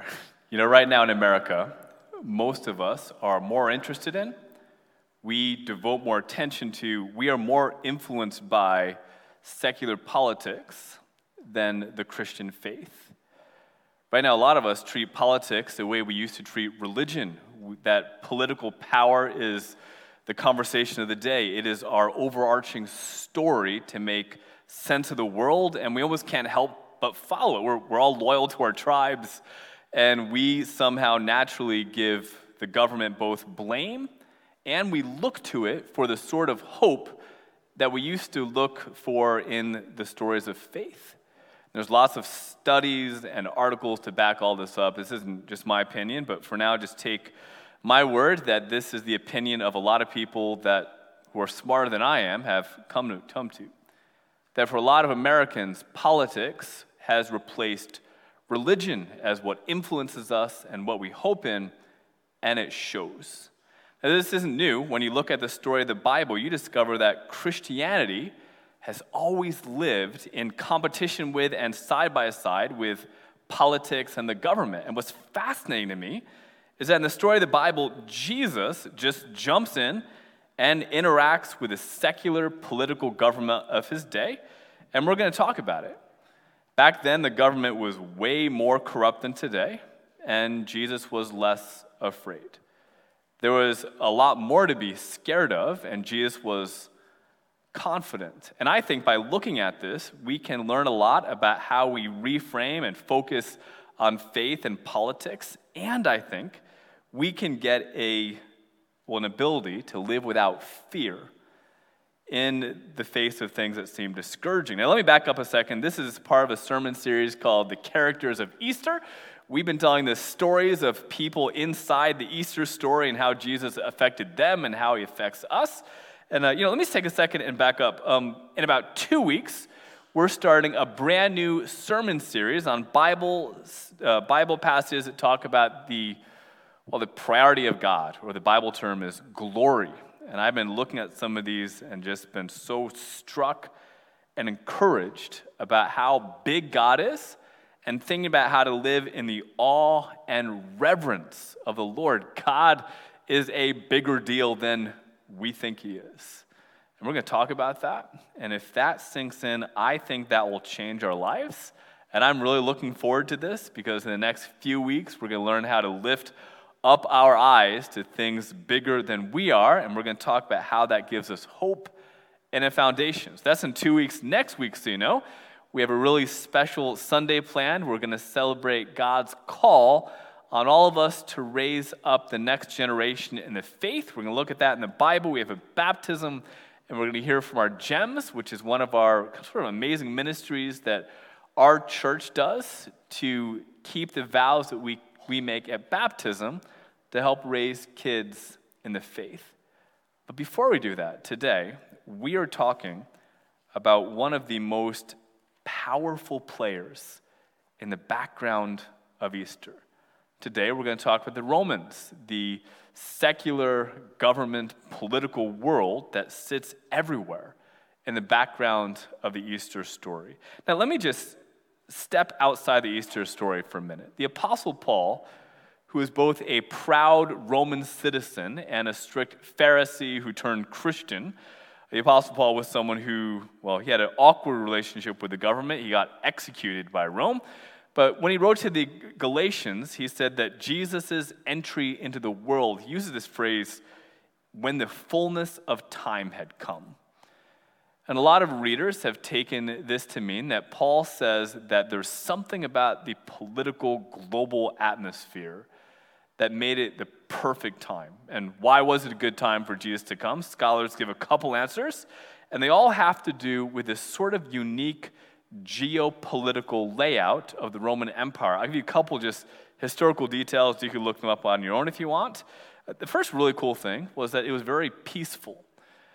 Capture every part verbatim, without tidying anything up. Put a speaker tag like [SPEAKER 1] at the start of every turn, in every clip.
[SPEAKER 1] You know, right now in America, most of us are more interested in, we devote more attention to, we are more influenced by secular politics than the Christian faith. Right now, a lot of us treat politics the way we used to treat religion, that political power is the conversation of the day. It is our overarching story to make sense of the world, and we almost can't help but follow it. We're, we're all loyal to our tribes, and we somehow naturally give the government both blame, and we look to it for the sort of hope that we used to look for in the stories of faith. There's lots of studies and articles to back all this up. This isn't just my opinion, but for now, just take my word that this is the opinion of a lot of people that who are smarter than I am have come to, come to. That for a lot of Americans, politics has replaced religion as what influences us and what we hope in, and it shows. Now, this isn't new. When you look at the story of the Bible, you discover that Christianity has always lived in competition with and side by side with politics and the government. And what's fascinating to me is that in the story of the Bible, Jesus just jumps in and interacts with the secular political government of his day, and we're going to talk about it. Back then, the government was way more corrupt than today, and Jesus was less afraid. There was a lot more to be scared of, and Jesus was confident. And I think by looking at this, we can learn a lot about how we reframe and focus on faith and politics, and I think we can get a, well, an ability to live without fear in the face of things that seem discouraging. Now, let me back up a second. This is part of a sermon series called The Characters of Easter. We've been telling the stories of people inside the Easter story and how Jesus affected them and how he affects us. And, uh, you know, let me take a second and back up. Um, in about two weeks, we're starting a brand new sermon series on Bible uh, Bible passages that talk about the, well, the priority of God, or the Bible term is glory. And I've been looking at some of these and just been so struck and encouraged about how big God is, and thinking about how to live in the awe and reverence of the Lord. God is a bigger deal than we think he is. And we're going to talk about that. And if that sinks in, I think that will change our lives. And I'm really looking forward to this, because in the next few weeks, we're going to learn how to lift up our eyes to things bigger than we are. And we're going to talk about how that gives us hope and a foundation. So that's in two weeks. Next week, so you know, we have a really special Sunday planned. We're going to celebrate God's call on all of us to raise up the next generation in the faith. We're going to look at that in the Bible. We have a baptism, and we're going to hear from our GEMS, which is one of our sort of amazing ministries that our church does to keep the vows that we, we make at baptism to help raise kids in the faith. But before we do that, today, we are talking about one of the most powerful players in the background of Easter. Today, we're going to talk about the Romans, the secular government political world that sits everywhere in the background of the Easter story. Now, let me just step outside the Easter story for a minute. The Apostle Paul, who is both a proud Roman citizen and a strict Pharisee who turned Christian, the Apostle Paul was someone who, well, he had an awkward relationship with the government. He got executed by Rome. But when he wrote to the Galatians, he said that Jesus' entry into the world, he uses this phrase, when the fullness of time had come. And a lot of readers have taken this to mean that Paul says that there's something about the political global atmosphere that made it the perfect time. And why was it a good time for Jesus to come? Scholars give a couple answers, and they all have to do with this sort of unique geopolitical layout of the Roman Empire. I'll give you a couple just historical details. You can look them up on your own if you want. The first really cool thing was that it was very peaceful.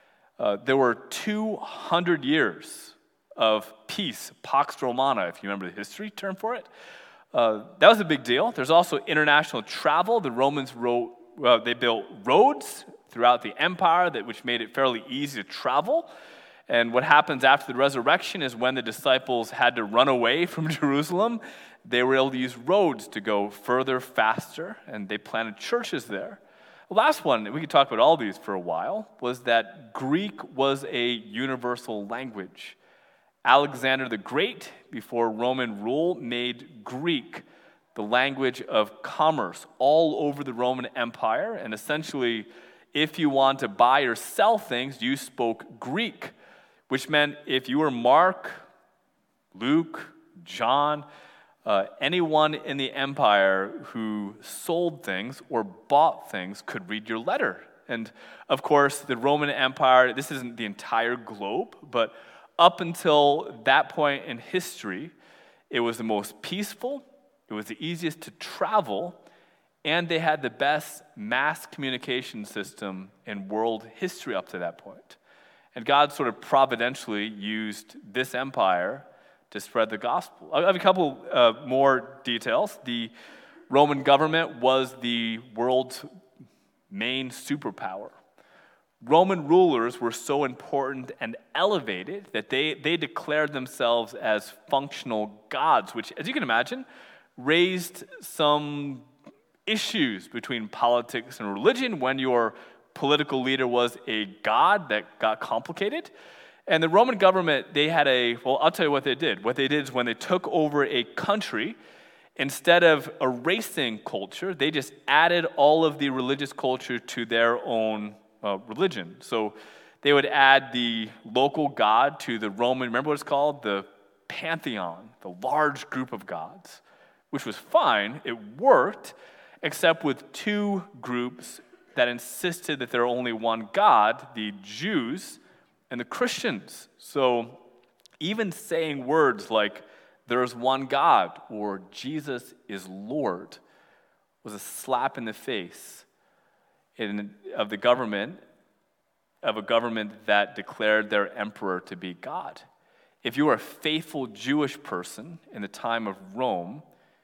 [SPEAKER 1] Uh, there were two hundred years of peace, Pax Romana, if you remember the history term for it. Uh, that was a big deal. There's also international travel. The Romans wrote, uh, they built roads throughout the empire, that which made it fairly easy to travel. And what happens after the resurrection is when the disciples had to run away from Jerusalem, they were able to use roads to go further, faster, and they planted churches there. The last one, we could talk about all these for a while, was that Greek was a universal language. Alexander the Great, before Roman rule, made Greek the language of commerce all over the Roman Empire. And essentially, if you want to buy or sell things, you spoke Greek, which meant if you were Mark, Luke, John, uh, anyone in the empire who sold things or bought things could read your letter. And of course, the Roman Empire, this isn't the entire globe, but up until that point in history, it was the most peaceful, it was the easiest to travel, and they had the best mass communication system in world history up to that point. And God sort of providentially used this empire to spread the gospel. I have a couple uh, more details. The Roman government was the world's main superpower. Roman rulers were so important and elevated that they, they declared themselves as functional gods, which, as you can imagine, raised some issues between politics and religion when your political leader was a god. That got complicated. And the Roman government, they had a, well, I'll tell you what they did. What they did is when they took over a country, instead of erasing culture, they just added all of the religious culture to their own uh, religion. So they would add the local god to the Roman, remember what it's called? The pantheon, the large group of gods, which was fine. It worked, except with two groups that insisted that there are only one God, the Jews and the Christians. So even saying words like, there is one God, or Jesus is Lord, was a slap in the face in, of the government, of a government that declared their emperor to be God. If you were a faithful Jewish person in the time of Rome,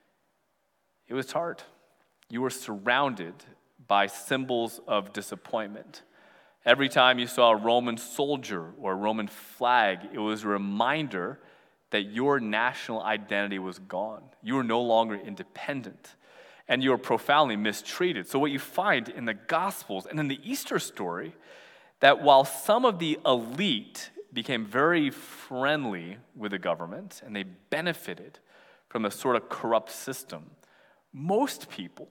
[SPEAKER 1] it was hard. You were surrounded by symbols of disappointment. Every time you saw a Roman soldier or a Roman flag, it was a reminder that your national identity was gone. You were no longer independent, and you were profoundly mistreated. So what you find in the Gospels and in the Easter story, that while some of the elite became very friendly with the government and they benefited from a sort of corrupt system, most people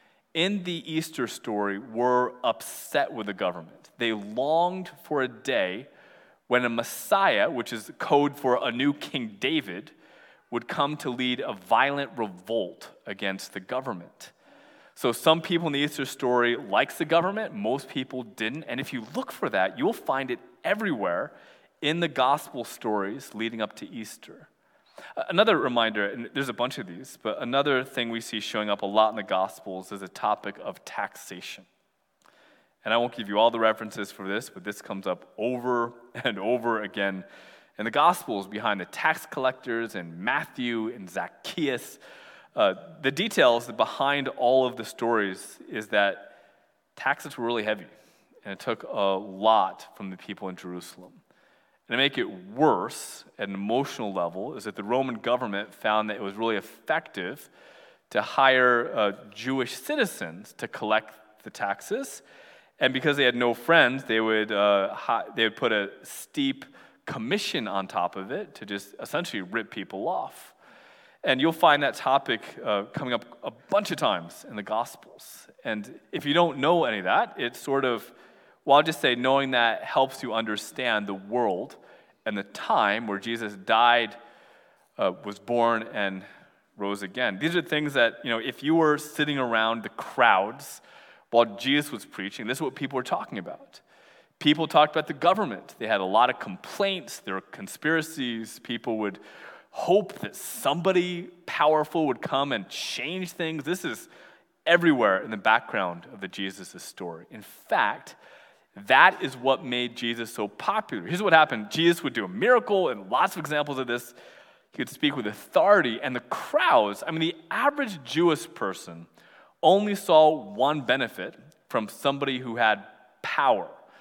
[SPEAKER 1] in the Easter story were upset with the government. They longed for a day when a Messiah, which is code for a new King David, would come to lead a violent revolt against the government. So some people in the Easter story likes the government, most people didn't. And if you look for that, you'll find it everywhere in the gospel stories leading up to Easter. Another reminder, and there's a bunch of these, but another thing we see showing up a lot in the Gospels is a topic of taxation. And I won't give you all the references for this, but this comes up over and over again in the Gospels behind the tax collectors and Matthew and Zacchaeus. Uh, the details behind all of the stories is that taxes were really heavy, and it took a lot from the people in Jerusalem. And to make it worse at an emotional level is that the Roman government found that it was really effective to hire uh, Jewish citizens to collect the taxes. And because they had no friends, they would, uh, hi- they would put a steep commission on top of it to just essentially rip people off. And you'll find that topic uh, coming up a bunch of times in the Gospels. And if you don't know any of that, it's sort of, well, I'll just say knowing that helps you understand the world and the time where Jesus died, uh, was born, and rose again. These are things that, you know, if you were sitting around the crowds while Jesus was preaching, this is what people were talking about. People talked about the government. They had a lot of complaints. There were conspiracies. People would hope that somebody powerful would come and change things. This is everywhere in the background of the Jesus story. In fact, that is what made Jesus so popular. Here's what happened. Jesus would do a miracle, and lots of examples of this. He would speak with authority, and the crowds, I mean, the average Jewish person only saw one benefit from somebody who had power.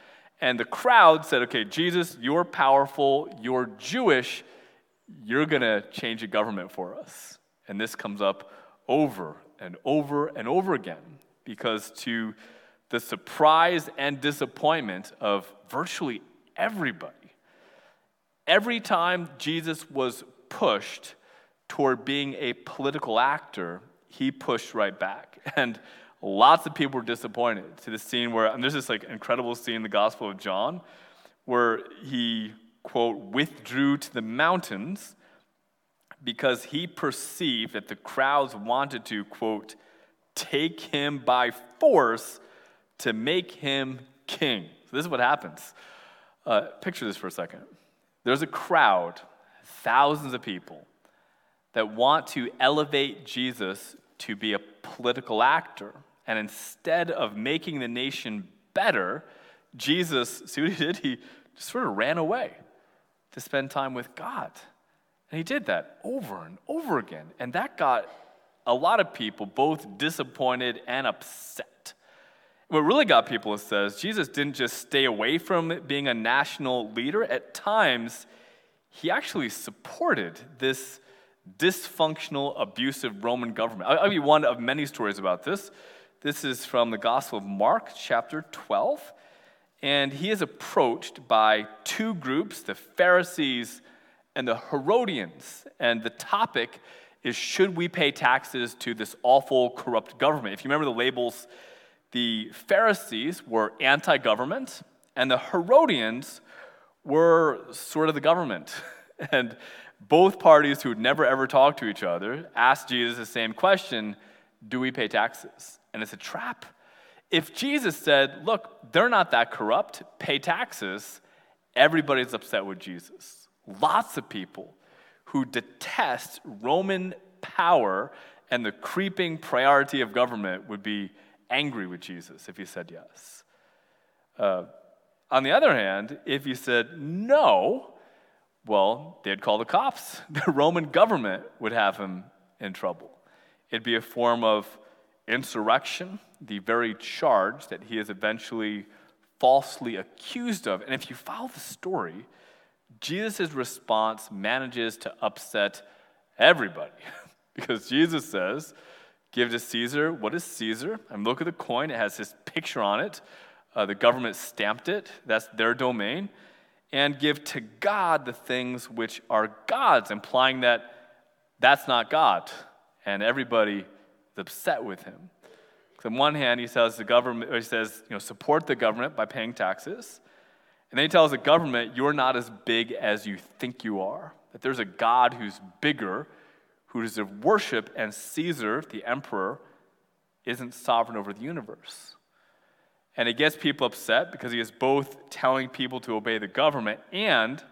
[SPEAKER 1] And the crowd said, okay, Jesus, you're powerful, you're Jewish, you're going to change the government for us. And this comes up over and over and over again, because to the surprise and disappointment of virtually everybody, every time Jesus was pushed toward being a political actor, he pushed right back. And lots of people were disappointed to the scene where, and there's this like incredible scene in the Gospel of John where he, quote, withdrew to the mountains because he perceived that the crowds wanted to, quote, take him by force to make him king. So this is what happens. Uh, picture this for a second. There's a crowd, thousands of people, that want to elevate Jesus to be a political actor. And instead of making the nation better, Jesus, see what he did? He just sort of ran away to spend time with God. And he did that over and over again. And that got a lot of people both disappointed and upset. What really got people upset is Jesus didn't just stay away from being a national leader. At times, he actually supported this dysfunctional, abusive Roman government. I'll give you one of many stories about this. This is from the Gospel of Mark, chapter twelve. And he is approached by two groups, the Pharisees and the Herodians. And the topic is, should we pay taxes to this awful, corrupt government? If you remember the labels, the Pharisees were anti-government, and the Herodians were sort of the government. And both parties who had never ever talked to each other asked Jesus the same question, do we pay taxes? And it's a trap. If Jesus said, look, they're not that corrupt, pay taxes, everybody's upset with Jesus. Lots of people who detest Roman power and the creeping priority of government would be angry with Jesus if he said yes. Uh, on the other hand, if he said no, well, they'd call the cops. The Roman government would have him in trouble. It'd be a form of insurrection, the very charge that he is eventually falsely accused of. And if you follow the story, Jesus' response manages to upset everybody. Because Jesus says, give to Caesar what is Caesar. And look at the coin, it has his picture on it. Uh, the government stamped it, that's their domain. And give to God the things which are God's, implying that that's not God. And everybody is upset with him. So on one hand, he says the government, or he says, you know, support the government by paying taxes. And then he tells the government, you're not as big as you think you are. That there's a God who's bigger, who deserves worship, and Caesar, the emperor, isn't sovereign over the universe. And it gets people upset because he is both telling people to obey the government, and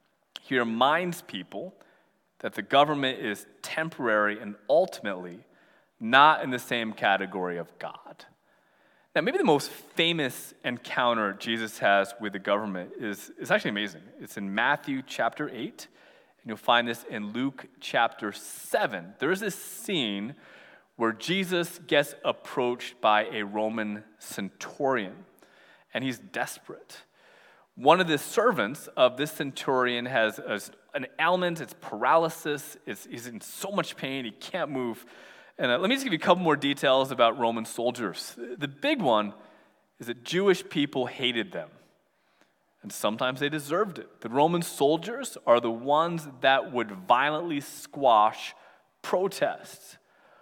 [SPEAKER 1] he reminds people that the government is temporary and ultimately not in the same category of God. Now, maybe the most famous encounter Jesus has with the government is, is actually amazing. It's in Matthew chapter eight, and you'll find this in Luke chapter seven. There is this scene where Jesus gets approached by a Roman centurion, and he's desperate. One of the servants of this centurion has a, an ailment, it's paralysis, it's, he's in so much pain, he can't move. And uh, let me just give you a couple more details about Roman soldiers. The big one is that Jewish people hated them, and sometimes they deserved it. The Roman soldiers are the ones that would violently squash protests,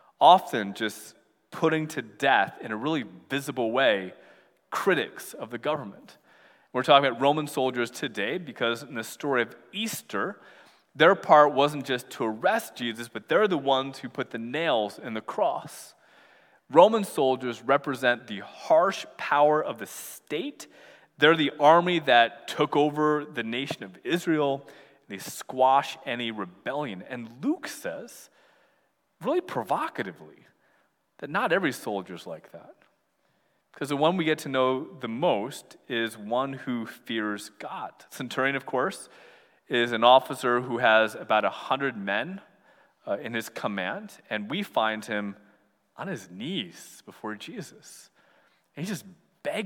[SPEAKER 1] often just putting to death in a really visible way critics of the government. We're talking about Roman soldiers today because in the story of Easter, their part wasn't just to arrest Jesus, but they're the ones who put the nails in the cross. Roman soldiers represent the harsh power of the state. They're the army that took over the nation of Israel. They squash any rebellion. And Luke says, really provocatively, that not every soldier is like that. Because the one we get to know the most is one who fears God. Centurion, of course, is an officer who has about a hundred men uh, in his command, and we find him on his knees before Jesus. And he's just begging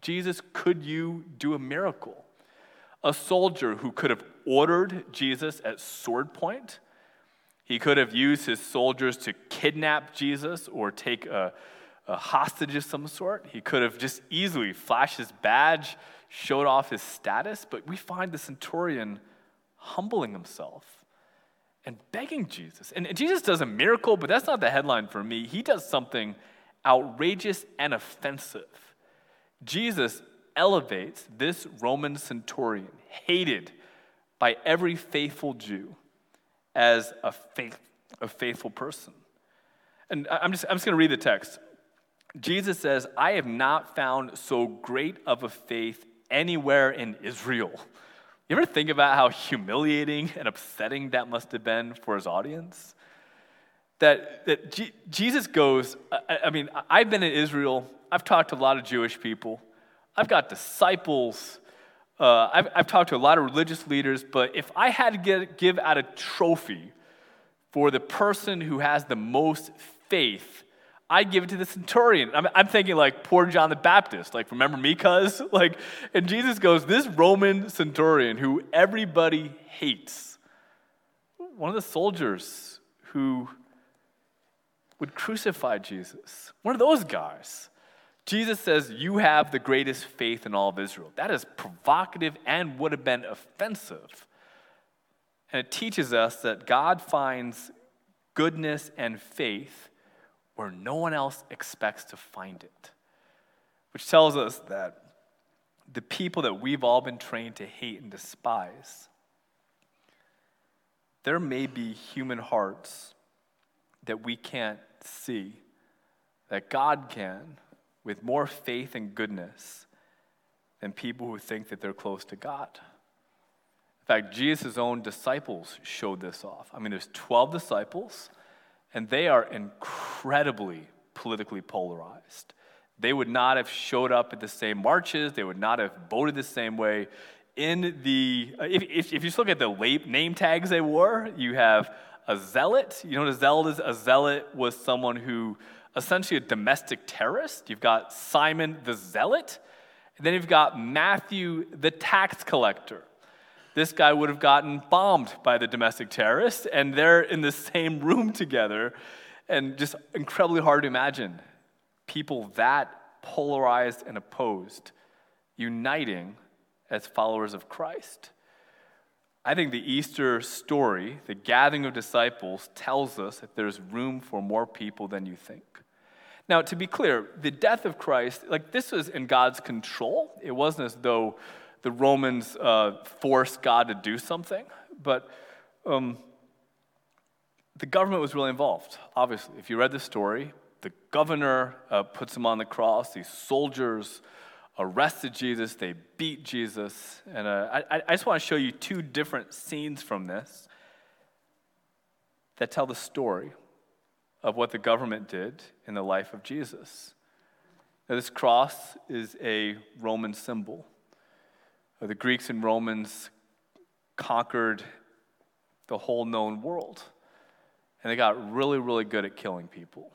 [SPEAKER 1] Jesus, could you do a miracle? A soldier who could have ordered Jesus at sword point. He could have used his soldiers to kidnap Jesus or take a, a hostage of some sort. He could have just easily flashed his badge, showed off his status, but we find the centurion humbling himself and begging Jesus. And Jesus does a miracle, but that's not the headline for me. He does something outrageous and offensive. Jesus elevates this Roman centurion, hated by every faithful Jew, as a, faith, a faithful person. And I'm just, I'm just going to read the text. Jesus says, I have not found so great of a faith anywhere in Israel. You ever think about how humiliating and upsetting that must have been for his audience? That, that G- Jesus goes, I, I mean, I've been in Israel. I've talked to a lot of Jewish people. I've got disciples. Uh, I've, I've talked to a lot of religious leaders. But if I had to get, give out a trophy for the person who has the most faith, I give it to the centurion. I'm, I'm thinking like poor John the Baptist. Like, remember me, cuz? Like, and Jesus goes, this Roman centurion who everybody hates, one of the soldiers who would crucify Jesus, one of those guys. Jesus says, you have the greatest faith in all of Israel. That is provocative and would have been offensive. And it teaches us that God finds goodness and faith where no one else expects to find it, which tells us that the people that we've all been trained to hate and despise, there may be human hearts that we can't see, that God can, with more faith and goodness than people who think that they're close to God. In fact, Jesus' own disciples showed this off. I mean, there's twelve disciples, and they are incredibly politically polarized. They would not have showed up at the same marches. They would not have voted the same way. In the, if, if, if you just look at the name tags they wore, you have a zealot. You know what a zealot is? A zealot was someone who, essentially a domestic terrorist. You've got Simon the zealot. And then you've got Matthew the tax collector. This guy would have gotten bombed by the domestic terrorist, and they're in the same room together, and just incredibly hard to imagine people that polarized and opposed uniting as followers of Christ. I think the Easter story, the gathering of disciples, tells us that there's room for more people than you think. Now, to be clear, the death of Christ, like this was in God's control. It wasn't as though the Romans uh, forced God to do something, but um, the government was really involved, obviously. If you read the story, the governor uh, puts him on the cross. These soldiers arrested Jesus. They beat Jesus. And uh, I, I just want to show you two different scenes from this that tell the story of what the government did in the life of Jesus. Now, this cross is a Roman symbol. The Greeks and Romans conquered the whole known world. And they got really, really good at killing people.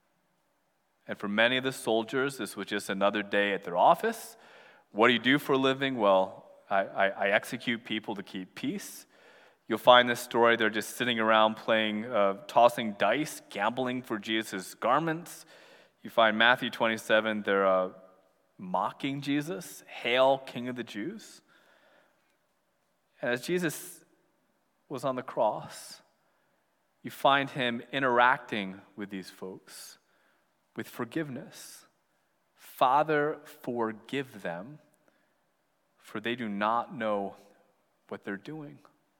[SPEAKER 1] And for many of the soldiers, this was just another day at their office. What do you do for a living? Well, I, I, I execute people to keep peace. You'll find this story, they're just sitting around playing, uh, tossing dice, gambling for Jesus' garments. You find Matthew twenty-seven, they're uh, mocking Jesus, "Hail, King of the Jews." And as Jesus was on the cross, you find him interacting with these folks with forgiveness. Father, forgive them, for they do not know what they're doing.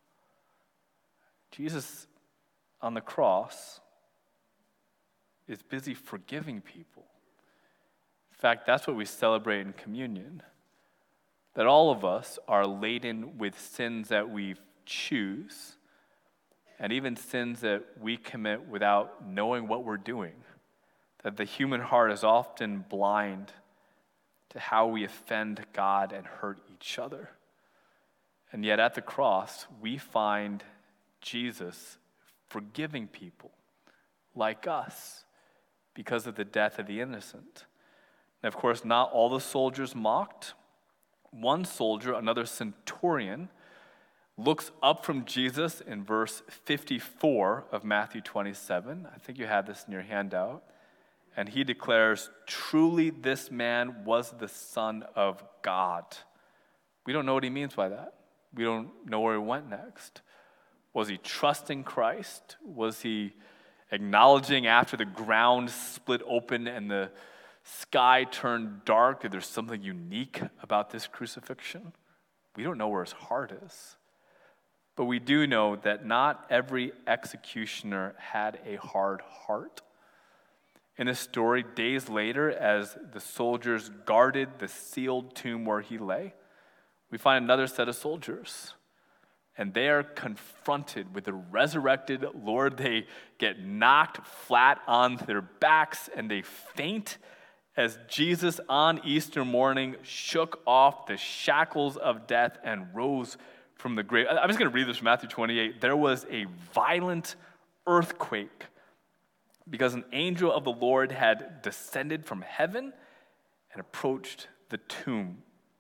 [SPEAKER 1] Jesus on the cross is busy forgiving people. In fact, that's what we celebrate in communion. That all of us are laden with sins that we choose, and even sins that we commit without knowing what we're doing. That the human heart is often blind to how we offend God and hurt each other. And yet at the cross, we find Jesus forgiving people like us because of the death of the innocent. And of course, not all the soldiers mocked. One soldier, another centurion, looks up from Jesus in verse fifty-four of Matthew twenty-seven. I think you had this in your handout. And he declares, "Truly this man was the Son of God." We don't know what he means by that. We don't know where he went next. Was he trusting Christ? Was he acknowledging after the ground split open and the sky turned dark that there's something unique about this crucifixion? We don't know where his heart is. But we do know that not every executioner had a hard heart. In this story, days later, as the soldiers guarded the sealed tomb where he lay, we find another set of soldiers. And they are confronted with the resurrected Lord. They get knocked flat on their backs and they faint as Jesus on Easter morning shook off the shackles of death and rose from the grave. I'm just going to read this from Matthew twenty-eight. There was a violent earthquake because an angel of the Lord had descended from heaven and approached the tomb.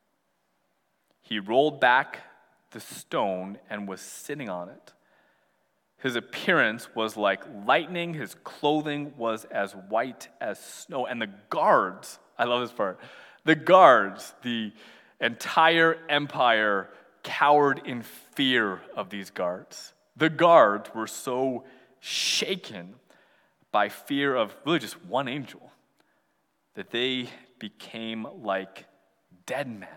[SPEAKER 1] He rolled back the stone and was sitting on it. His appearance was like lightning. His clothing was as white as snow. And the guards, I love this part, the guards, the entire empire cowered in fear of these guards. The guards were so shaken by fear of really just one angel that they became like dead men.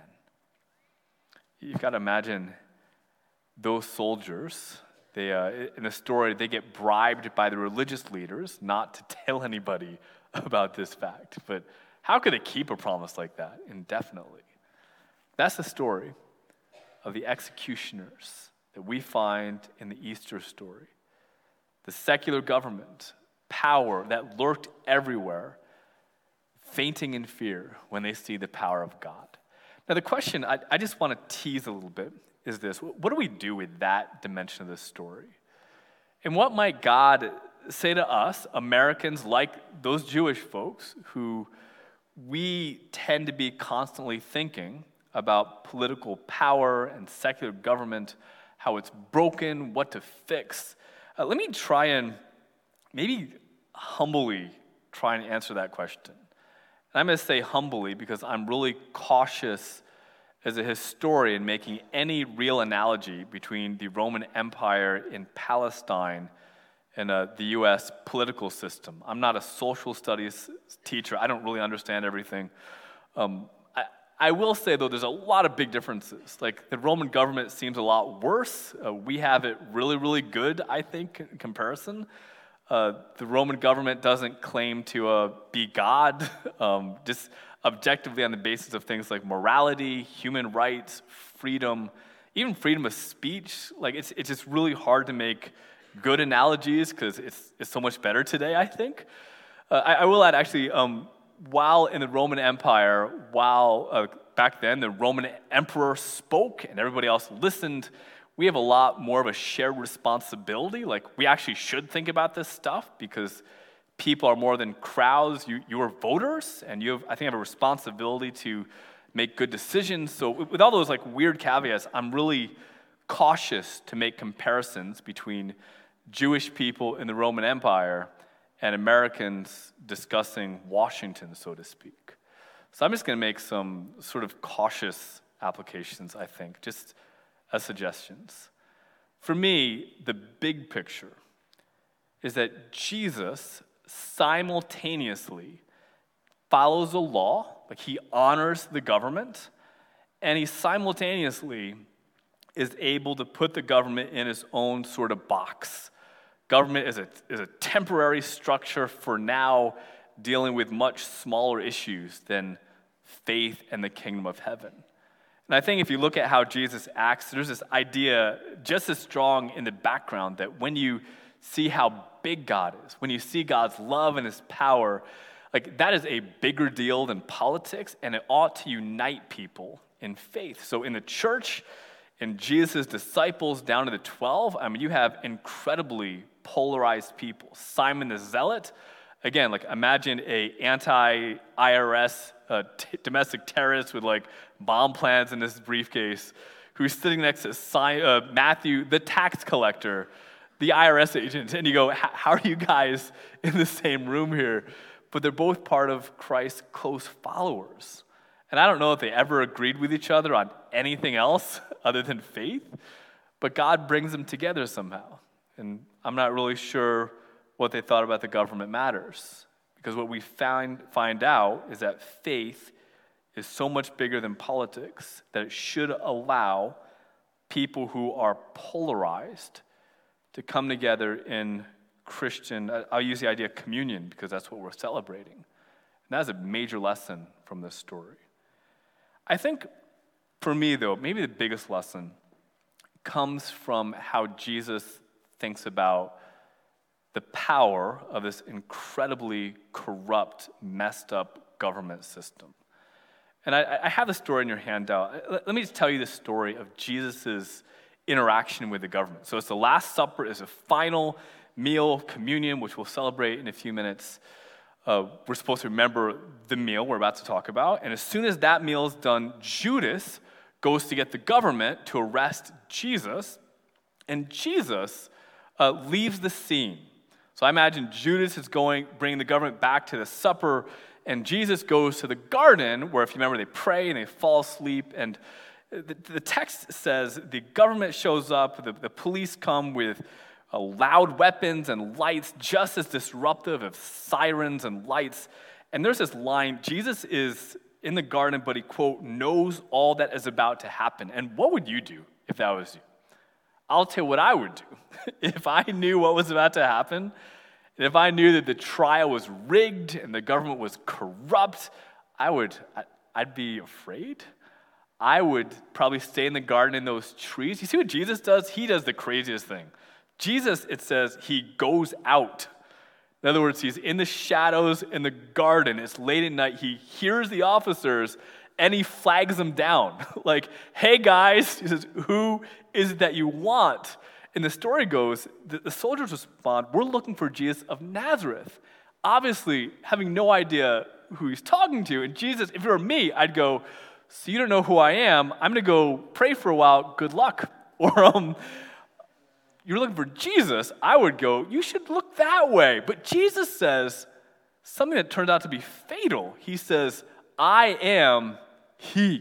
[SPEAKER 1] You've got to imagine those soldiers, they, uh, in the story, they get bribed by the religious leaders not to tell anybody about this fact. But how could they keep a promise like that indefinitely? That's the story of the executioners that we find in the Easter story. The secular government, power that lurked everywhere, fainting in fear when they see the power of God. Now the question I, I just want to tease a little bit is this: what do we do with that dimension of this story? And what might God say to us, Americans, like those Jewish folks who we tend to be constantly thinking about political power and secular government, how it's broken, what to fix? Uh, let me try and maybe humbly try and answer that question. And I'm going to say humbly because I'm really cautious as a historian making any real analogy between the Roman Empire in Palestine and uh, the U S political system. I'm not a social studies teacher. I don't really understand everything. Um, I, I will say, though, there's a lot of big differences. Like, the Roman government seems a lot worse. Uh, we have it really, really good, I think, in comparison. Uh, the Roman government doesn't claim to uh, be God, um, just objectively on the basis of things like morality, human rights, freedom, even freedom of speech. Like, it's it's just really hard to make good analogies because it's it's so much better today, I think. Uh, I, I will add, actually, um, while in the Roman Empire, while uh, back then the Roman emperor spoke and everybody else listened, we have a lot more of a shared responsibility. Like, we actually should think about this stuff because people are more than crowds. You, you are voters, and you have, I think, have a responsibility to make good decisions. So with all those like weird caveats, I'm really cautious to make comparisons between Jewish people in the Roman Empire and Americans discussing Washington, so to speak. So I'm just going to make some sort of cautious applications, I think, just as suggestions. For me, the big picture is that Jesus simultaneously follows the law, like he honors the government, and he simultaneously is able to put the government in its own sort of box. Government is a, is a temporary structure for now, dealing with much smaller issues than faith and the kingdom of heaven. And I think if you look at how Jesus acts, there's this idea just as strong in the background that when you see how big God is, when you see God's love and his power, like that is a bigger deal than politics, and it ought to unite people in faith. So in the church, in Jesus' disciples down to the twelve, I mean, you have incredibly polarized people. Simon the Zealot, Again, like imagine a anti-I R S uh, t- domestic terrorist with like bomb plans in his briefcase who's sitting next to si- uh, Matthew, the tax collector, the I R S agent, and you go, how are you guys in the same room here? But they're both part of Christ's close followers. And I don't know if they ever agreed with each other on anything else other than faith, but God brings them together somehow. And I'm not really sure what they thought about the government matters, because what we find, find out is that faith is so much bigger than politics that it should allow people who are polarized to come together in Christian, I'll use the idea of communion because that's what we're celebrating. And that's a major lesson from this story. I think for me, though, maybe the biggest lesson comes from how Jesus thinks about the power of this incredibly corrupt, messed up government system. And I, I have a story in your handout. Let me just tell you the story of Jesus' interaction with the government. So it's the Last Supper, it's a final meal of communion, which we'll celebrate in a few minutes. Uh, we're supposed to remember the meal we're about to talk about. And as soon as that meal is done, Judas goes to get the government to arrest Jesus. And Jesus uh, leaves the scene. So I imagine Judas is going, bringing the government back to the supper, and Jesus goes to the garden where, if you remember, they pray and they fall asleep. And the, the text says the government shows up, the, the police come with uh, loud weapons and lights, just as disruptive as sirens and lights. And there's this line, Jesus is in the garden, but he, quote, knows all that is about to happen. And what would you do if that was you? I'll tell you what I would do. If I knew what was about to happen, and if I knew that the trial was rigged and the government was corrupt, I would, I'd be afraid. I would probably stay in the garden in those trees. You see what Jesus does? He does the craziest thing. Jesus, it says, he goes out. In other words, he's in the shadows in the garden. It's late at night. He hears the officers and he flags them down. Like, hey guys, he says, who is it that you want? And the story goes, the, the soldiers respond, we're looking for Jesus of Nazareth. Obviously, having no idea who he's talking to. And Jesus, if it were me, I'd go, so you don't know who I am, I'm gonna go pray for a while, good luck. Or um, you're looking for Jesus, I would go, you should look that way. But Jesus says something that turned out to be fatal. He says, I am he.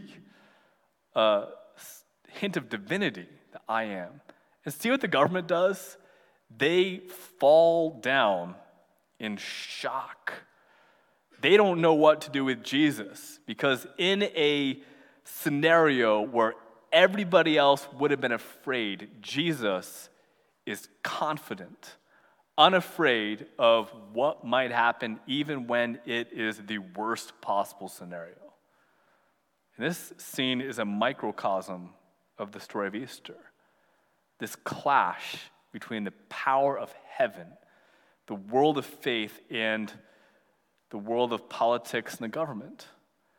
[SPEAKER 1] A hint of divinity, that I am. And see what the government does? They fall down in shock. They don't know what to do with Jesus because in a scenario where everybody else would have been afraid, Jesus is confident, unafraid of what might happen even when it is the worst possible scenario. And this scene is a microcosm of the story of Easter. This clash between the power of heaven, the world of faith, and the world of politics and the government.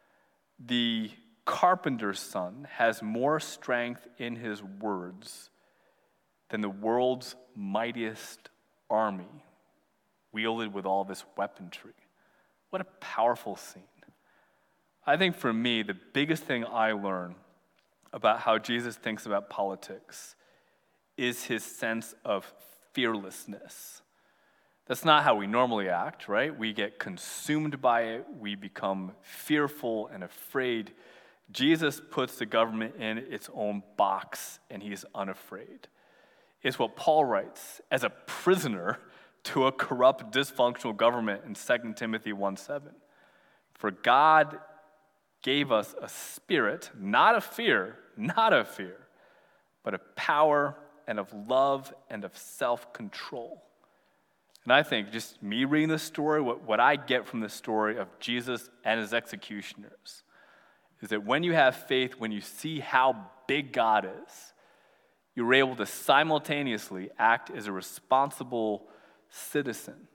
[SPEAKER 1] The carpenter's son has more strength in his words than the world's mightiest army, wielded with all this weaponry. What a powerful scene. I think for me, the biggest thing I learn about how Jesus thinks about politics is his sense of fearlessness. That's not how we normally act, right? We get consumed by it. We become fearful and afraid. Jesus puts the government in its own box, and he's unafraid. It's what Paul writes as a prisoner to a corrupt, dysfunctional government in Second Timothy one seven. For God gave us a spirit, not of fear, not of fear, but of power and of love and of self-control. And I think just me reading this story, what, what I get from the story of Jesus and his executioners is that when you have faith, when you see how big God is, you're able to simultaneously act as a responsible citizen.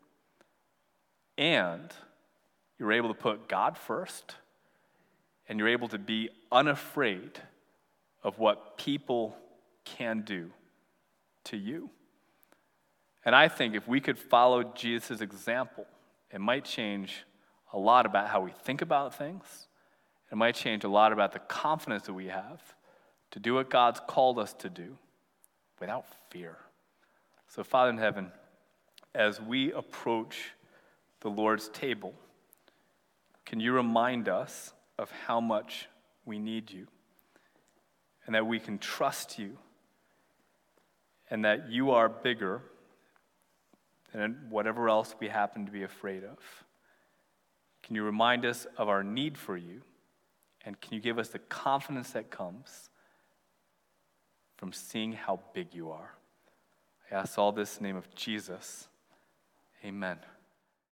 [SPEAKER 1] And you're able to put God first, and you're able to be unafraid of what people can do to you. And I think if we could follow Jesus' example It might change a lot about how we think about things. It might change a lot about the confidence that we have to do what God's called us to do without fear. So, Father in heaven, as we approach the Lord's table, can you remind us of how much we need you, and that we can trust you, and that you are bigger than whatever else we happen to be afraid of? Can you remind us of our need for you, and can you give us the confidence that comes from seeing how big you are? I ask all this in the name of Jesus. Amen.